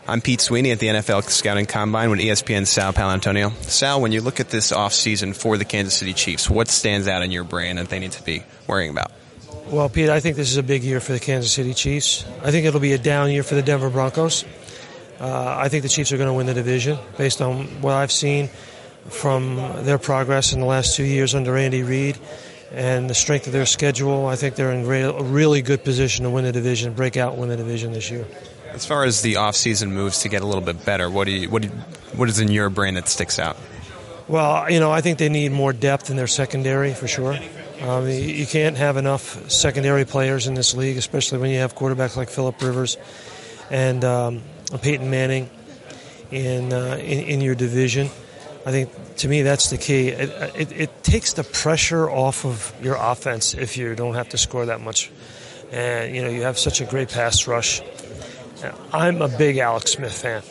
I'm Pete Sweeney at the NFL Scouting Combine with ESPN's Sal Paolantonio. Sal, when you look at this offseason for the Kansas City Chiefs, what stands out in your brain that they need to be worrying about? Well, Pete, I think this is a big year for the Kansas City Chiefs. I think it'll be a down year for the Denver Broncos. I think the Chiefs are going to win the division based on what I've seen from their progress in the last 2 years under Andy Reid and the strength of their schedule. I think they're in a really good position to win the division, break out and win the division this year. As far as the offseason moves to get a little bit better, what is in your brain that sticks out? Well, I think they need more depth in their secondary for sure. You can't have enough secondary players in this league, especially when you have quarterbacks like Phillip Rivers and Peyton Manning in your division. I think, to me, that's the key. It takes the pressure off of your offense if you don't have to score that much. And, you have such a great pass rush. I'm a big Alex Smith fan.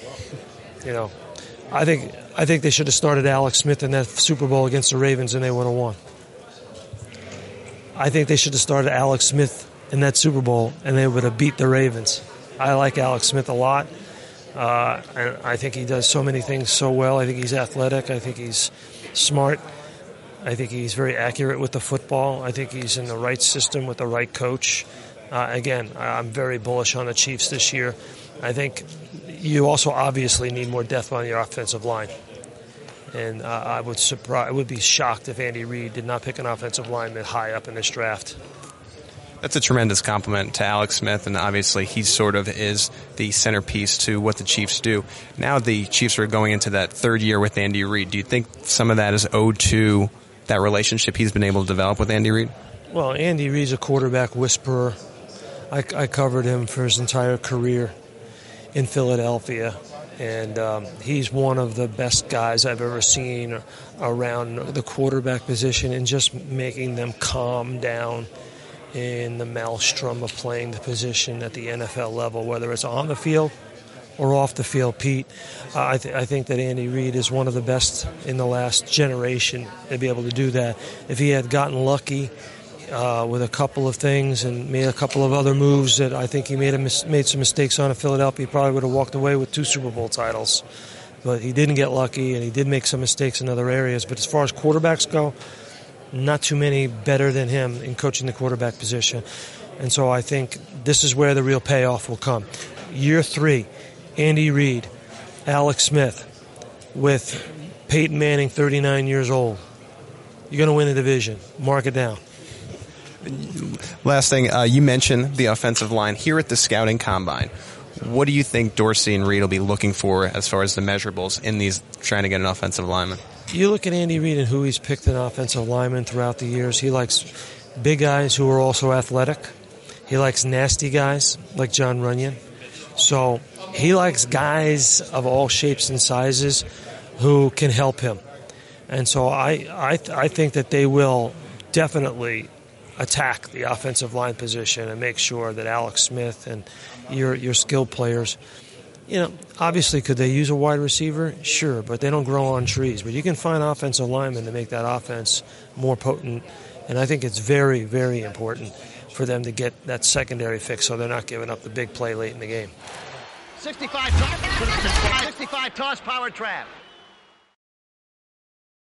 I think they should have started Alex Smith in that Super Bowl against the Ravens and they would have won. I think they should have started Alex Smith in that Super Bowl and they would have beat the Ravens. I like Alex Smith a lot. And I think he does so many things so well. I think he's athletic. I think he's smart. I think he's very accurate with the football. I think he's in the right system with the right coach. Again, I'm very bullish on the Chiefs this year. I think you also obviously need more depth on your offensive line. And I would be shocked if Andy Reid did not pick an offensive lineman high up in this draft. That's a tremendous compliment to Alex Smith, and obviously he sort of is the centerpiece to what the Chiefs do. Now the Chiefs are going into that third year with Andy Reid. Do you think some of that is owed to that relationship he's been able to develop with Andy Reid? Well, Andy Reid's a quarterback whisperer. I covered him for his entire career in Philadelphia, and he's one of the best guys I've ever seen around the quarterback position and just making them calm down in the maelstrom of playing the position at the NFL level, whether it's on the field or off the field. Pete, I think that Andy Reid is one of the best in the last generation to be able to do that. If he had gotten lucky with a couple of things and made a couple of other moves that I think he made some mistakes on in Philadelphia, he probably would have walked away with 2 Super Bowl titles. But he didn't get lucky, and he did make some mistakes in other areas. But as far as quarterbacks go, not too many better than him in coaching the quarterback position. And so I think this is where the real payoff will come. Year 3, Andy Reid, Alex Smith, with Peyton Manning, 39 years old. You're going to win the division. Mark it down. Last thing, you mentioned the offensive line. Here at the Scouting Combine, what do you think Dorsey and Reid will be looking for as far as the measurables in these trying to get an offensive lineman? You look at Andy Reid and who he's picked an offensive lineman throughout the years. He likes big guys who are also athletic. He likes nasty guys like Jon Runyan. So he likes guys of all shapes and sizes who can help him. And so I think that they will definitely attack the offensive line position and make sure that Alex Smith and your skilled players, obviously, could they use a wide receiver? Sure, but they don't grow on trees. But you can find offensive linemen to make that offense more potent, and I think it's very, very important for them to get that secondary fix so they're not giving up the big play late in the game. 65 toss power trap.